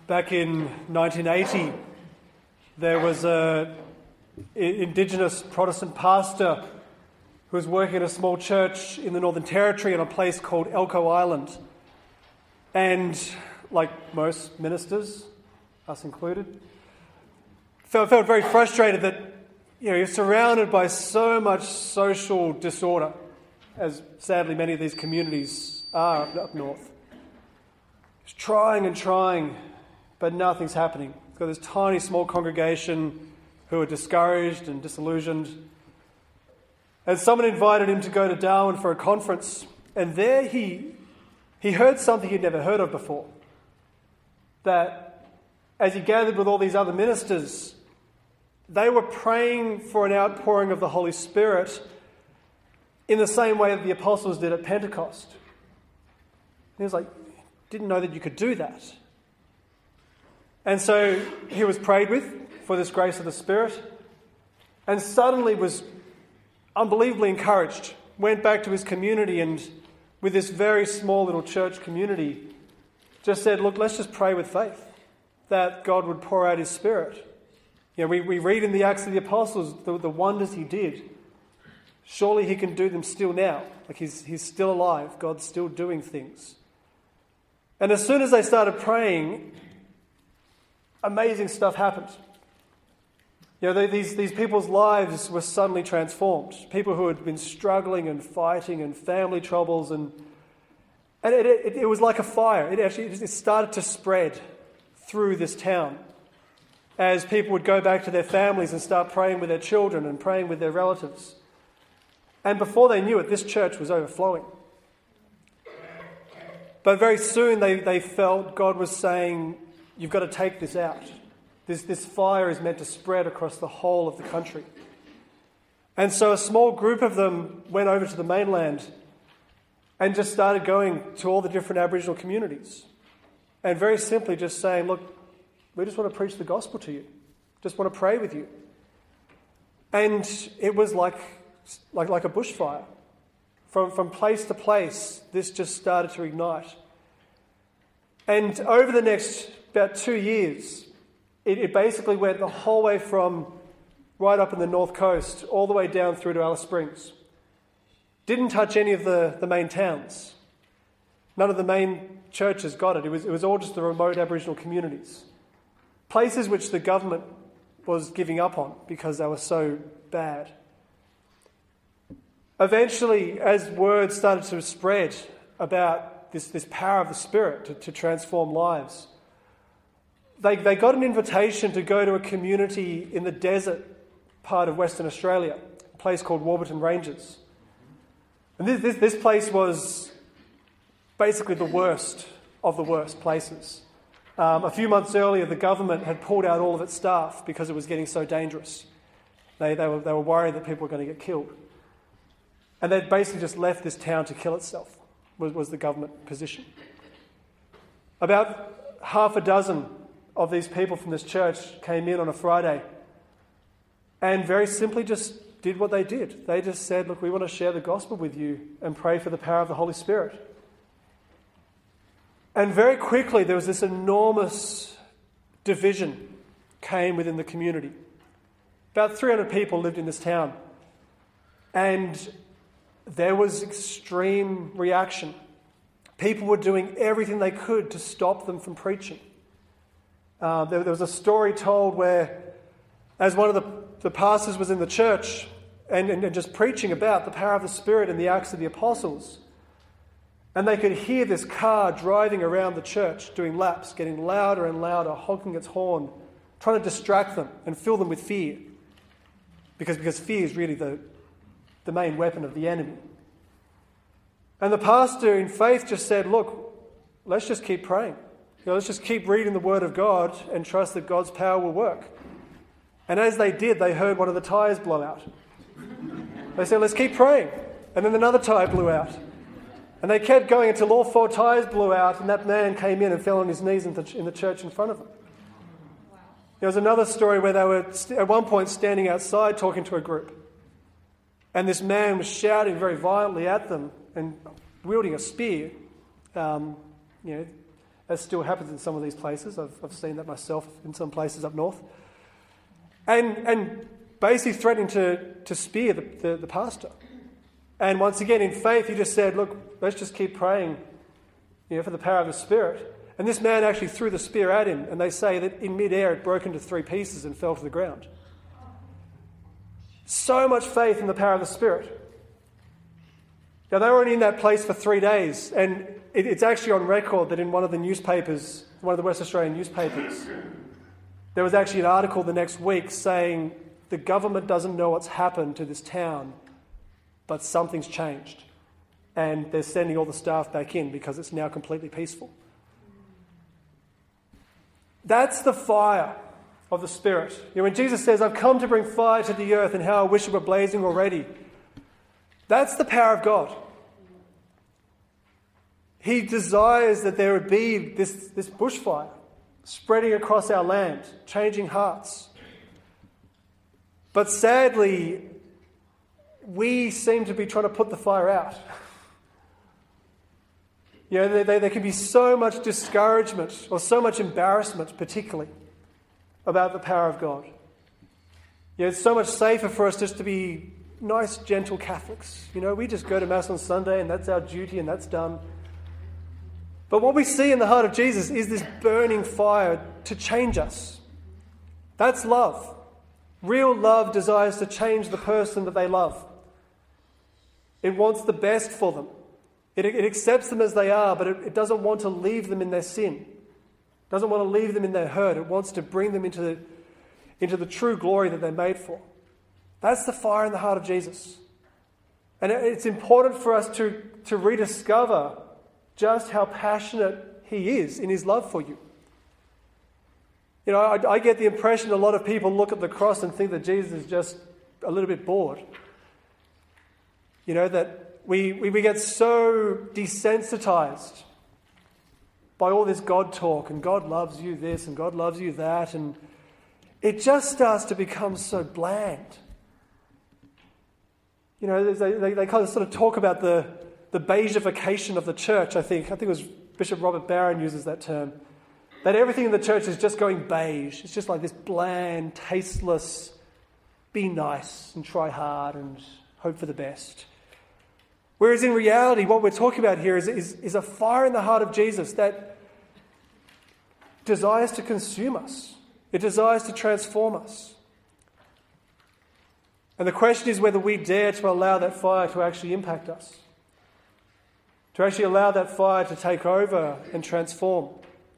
Back in 1980, there was an Indigenous Protestant pastor who was working at a small church in the Northern Territory in a place called Elcho Island. And like most ministers, us included, felt very frustrated that you're surrounded by so much social disorder, as sadly many of these communities are up north. He's trying and trying, but nothing's happening. He's got this tiny, small congregation who are discouraged and disillusioned. And someone invited him to go to Darwin for a conference, and there he heard something he'd never heard of before. That as he gathered with all these other ministers, they were praying for an outpouring of the Holy Spirit in the same way that the apostles did at Pentecost. And he was like, didn't know that you could do that. And so he was prayed with for this grace of the Spirit, and suddenly was unbelievably encouraged, went back to his community, and with this very small little church community, just said, look, let's just pray with faith that God would pour out his Spirit. We read in the Acts of the Apostles the wonders he did. Surely he can do them still now. Like he's still alive. God's still doing things. And as soon as they started praying, amazing stuff happened. These people's lives were suddenly transformed. People who had been struggling and fighting and family troubles, and it was like a fire. It started to spread through this town as people would go back to their families and start praying with their children and praying with their relatives. And before they knew it, this church was overflowing. But very soon they felt God was saying, you've got to take this out. This fire is meant to spread across the whole of the country. And so a small group of them went over to the mainland and just started going to all the different Aboriginal communities. And very simply just saying, look, we just want to preach the gospel to you. Just want to pray with you. And it was like a bushfire. From place to place, this just started to ignite. And over the next about 2 years, it basically went the whole way from right up in the north coast all the way down through to Alice Springs. Didn't touch any of the main towns. None of the main churches got it. It was all just the remote Aboriginal communities. Places which the government was giving up on because they were so bad. Eventually, as word started to spread about this power of the Spirit to transform lives, they got an invitation to go to a community in the desert part of Western Australia, a place called Warburton Ranges. And this place was basically the worst of the worst places. A few months earlier, the government had pulled out all of its staff because it was getting so dangerous. They were worried that people were going to get killed. And they'd basically just left this town to kill itself, was the government position. About half a dozen of these people from this church came in on a Friday and very simply just did what they did. They just said, look, we want to share the gospel with you and pray for the power of the Holy Spirit. And very quickly there was this enormous division came within the community. About 300 people lived in this town. And there was extreme reaction. People were doing everything they could to stop them from preaching. There was a story told where, as one of the pastors was in the church and just preaching about the power of the Spirit and the Acts of the Apostles, and they could hear this car driving around the church, doing laps, getting louder and louder, honking its horn, trying to distract them and fill them with fear. Because fear is really the main weapon of the enemy. And the pastor in faith just said, look, let's just keep praying. Let's just keep reading the Word of God and trust that God's power will work. And as they did, they heard one of the tyres blow out. They said, let's keep praying. And then another tyre blew out. And they kept going until all 4 tyres blew out, and that man came in and fell on his knees in the church in front of them. There was another story where they were at one point standing outside talking to a group. And this man was shouting very violently at them and wielding a spear. as still happens in some of these places. I've seen that myself in some places up north. And basically threatening to spear the pastor. And once again, in faith, he just said, look, let's just keep praying, for the power of the Spirit. And this man actually threw the spear at him, and they say that in midair it broke into 3 pieces and fell to the ground. So much faith in the power of the Spirit. Now, they were only in that place for 3 days, and it's actually on record that in one of the newspapers, one of the West Australian newspapers, there was actually an article the next week saying the government doesn't know what's happened to this town, but something's changed. And they're sending all the staff back in because it's now completely peaceful. That's the fire of the Spirit. When Jesus says, I've come to bring fire to the earth and how I wish it were blazing already. That's the power of God. He desires that there would be this bushfire spreading across our land, changing hearts. But sadly, we seem to be trying to put the fire out. There can be so much discouragement or so much embarrassment, particularly, about the power of God. It's so much safer for us just to be nice, gentle Catholics. We just go to Mass on Sunday and that's our duty and that's done. But what we see in the heart of Jesus is this burning fire to change us. That's love. Real love desires to change the person that they love. It wants the best for them. It accepts them as they are, but it doesn't want to leave them in their sin. It doesn't want to leave them in their hurt. It wants to bring them into the true glory that they're made for. That's the fire in the heart of Jesus. And it's important for us to rediscover just how passionate he is in his love for you. I get the impression a lot of people look at the cross and think that Jesus is just a little bit bored. That we get so desensitized by all this God talk and God loves you this and God loves you that, and it just starts to become so bland. They kind of sort of talk about the beigeification of the church, I think. I think it was Bishop Robert Barron uses that term. That everything in the church is just going beige. It's just like this bland, tasteless, be nice and try hard and hope for the best. Whereas in reality, what we're talking about here is a fire in the heart of Jesus that desires to consume us. It desires to transform us. And the question is whether we dare to allow that fire to actually impact us. To actually allow that fire to take over and transform.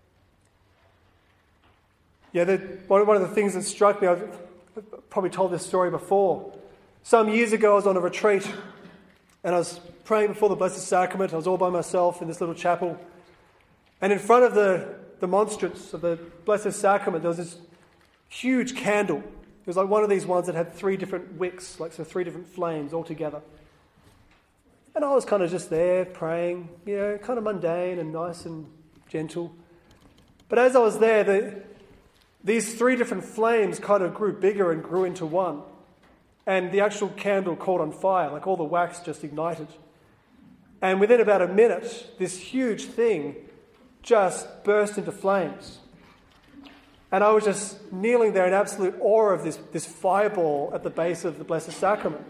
One of the things that struck me, I've probably told this story before. Some years ago I was on a retreat and I was praying before the Blessed Sacrament. I was all by myself in this little chapel. And in front of the monstrance of the Blessed Sacrament, there was this huge candle. It was like one of these ones that had 3 different wicks, 3 different flames all together. And I was kind of just there praying, kind of mundane and nice and gentle. But as I was there, these 3 different flames kind of grew bigger and grew into one. And the actual candle caught on fire, all the wax just ignited. And within about a minute, this huge thing just burst into flames. And I was just kneeling there in absolute awe of this fireball at the base of the Blessed Sacrament.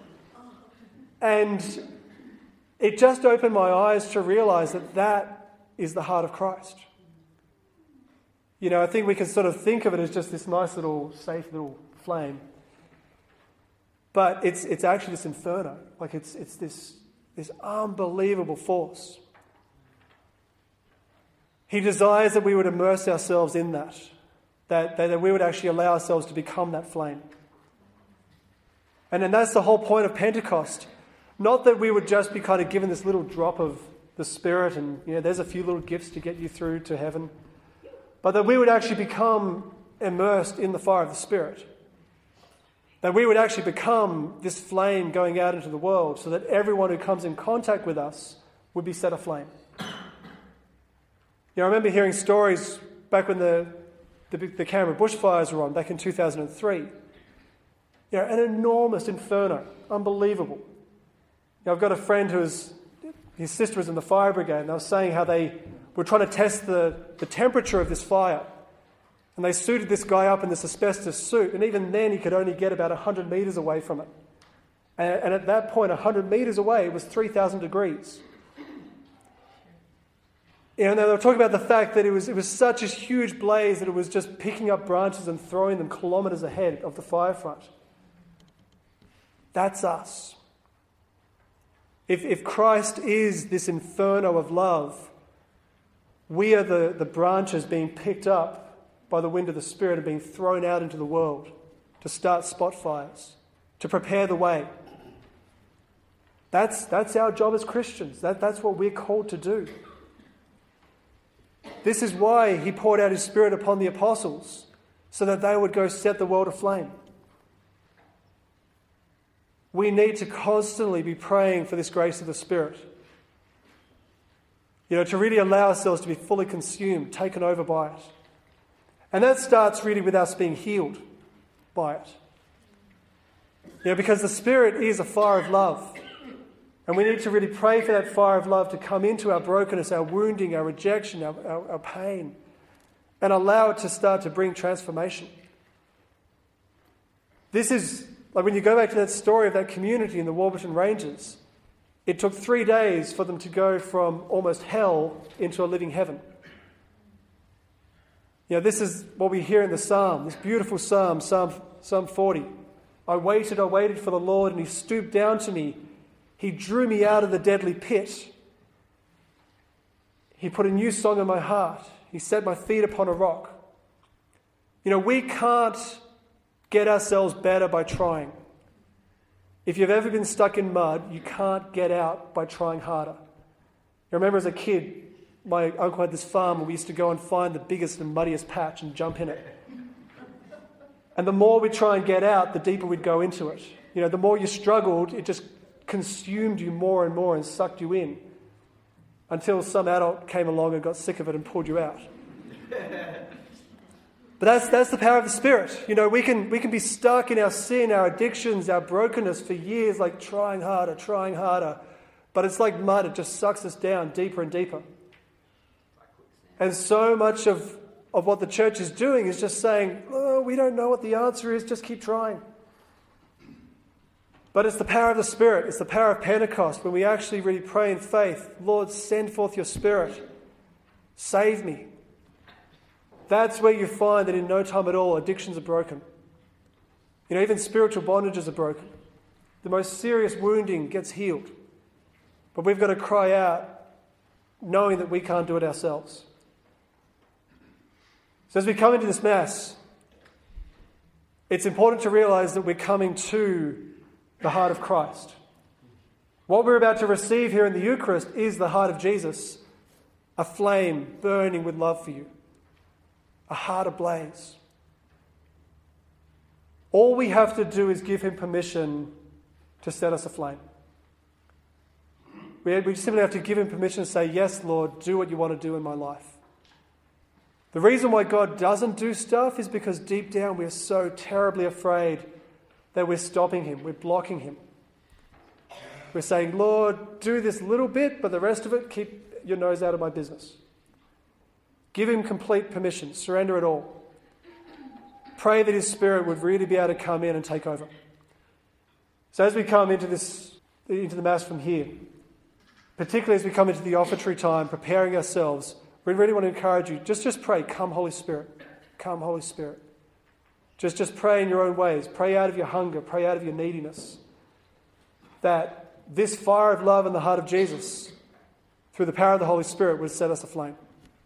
And it just opened my eyes to realize that is the heart of Christ. I think we can sort of think of it as just this nice little, safe little flame. But it's actually this inferno. It's this unbelievable force. He desires that we would immerse ourselves in that we would actually allow ourselves to become that flame. And then that's the whole point of Pentecost. Not that we would just be kind of given this little drop of the Spirit and, there's a few little gifts to get you through to heaven. But that we would actually become immersed in the fire of the Spirit. That we would actually become this flame going out into the world so that everyone who comes in contact with us would be set aflame. I remember hearing stories back when the Canberra bushfires were on, back in 2003. An enormous inferno, unbelievable. I've got a friend his sister was in the fire brigade, and they were saying how they were trying to test the temperature of this fire. And they suited this guy up in this asbestos suit, and even then he could only get about 100 metres away from it. And at that point, 100 metres away, it was 3,000 degrees. And they were talking about the fact that it was such a huge blaze that it was just picking up branches and throwing them kilometres ahead of the fire front. That's us. If Christ is this inferno of love, we are the branches being picked up by the wind of the Spirit and being thrown out into the world to start spot fires, to prepare the way. That's our job as Christians. That's what we're called to do. This is why he poured out his Spirit upon the apostles, so that they would go set the world aflame. We need to constantly be praying for this grace of the Spirit. To really allow ourselves to be fully consumed, taken over by it. And that starts really with us being healed by it. Because the Spirit is a fire of love. And we need to really pray for that fire of love to come into our brokenness, our wounding, our rejection, our pain, and allow it to start to bring transformation. This is, like when you go back to that story of that community in the Warburton Ranges, it took 3 days for them to go from almost hell into a living heaven. This is what we hear in the psalm, this beautiful psalm, Psalm 40. I waited for the Lord, and he stooped down to me. He drew me out of the deadly pit. He put a new song in my heart. He set my feet upon a rock. We can't get ourselves better by trying. If you've ever been stuck in mud, you can't get out by trying harder. I remember as a kid, my uncle had this farm and we used to go and find the biggest and muddiest patch and jump in it. And the more we try and get out, the deeper we'd go into it. The more you struggled, it just consumed you more and more and sucked you in until some adult came along and got sick of it and pulled you out. But that's the power of the Spirit. We can be stuck in our sin, our addictions, our brokenness for years, like trying harder. But it's like mud, it just sucks us down deeper and deeper. And so much of what the church is doing is just saying, oh, we don't know what the answer is, just keep trying. But it's the power of the Spirit. It's the power of Pentecost when we actually really pray in faith. Lord, send forth your Spirit. Save me. That's where you find that in no time at all, addictions are broken. Even spiritual bondages are broken. The most serious wounding gets healed. But we've got to cry out knowing that we can't do it ourselves. So as we come into this Mass, it's important to realize that we're coming to the heart of Christ. What we're about to receive here in the Eucharist is the heart of Jesus, a flame burning with love for you, a heart ablaze. All we have to do is give him permission to set us aflame. We simply have to give him permission to say, yes, Lord, do what you want to do in my life. The reason why God doesn't do stuff is because deep down we're so terribly afraid that we're stopping him, we're blocking him. We're saying, Lord, do this little bit, but the rest of it, keep your nose out of my business. Give him complete permission, surrender it all. Pray that his Spirit would really be able to come in and take over. So as we come into the Mass from here, particularly as we come into the offertory time, preparing ourselves, we really want to encourage you, just pray, come Holy Spirit, come Holy Spirit. Just pray in your own ways. Pray out of your hunger. Pray out of your neediness. That this fire of love in the heart of Jesus, through the power of the Holy Spirit, would set us aflame.